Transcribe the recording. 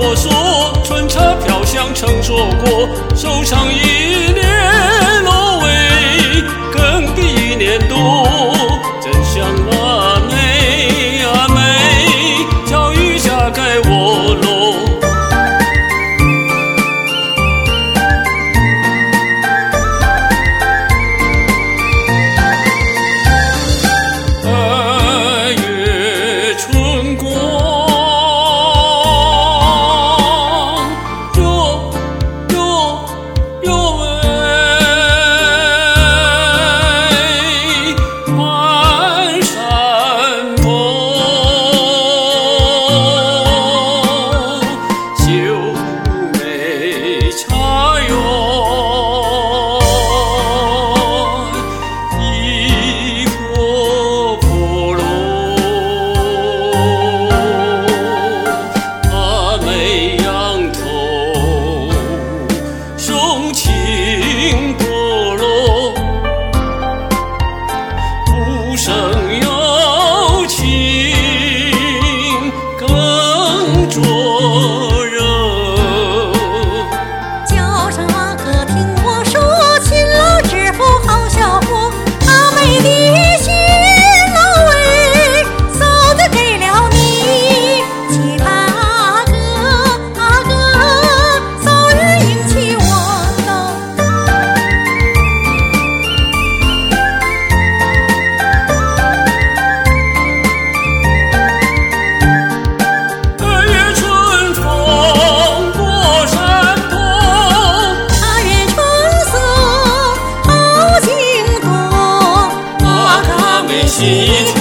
我说，春茶飘香成硕果，收场一年落尾，更比一年多。真像那梅啊梅，叫雨下该我落。生有情更灼热， 叫声啊，可听我说，勤劳致富好效果。阿妹的新老喂，嫂子给了你七八个，阿哥早日迎娶我喽。 心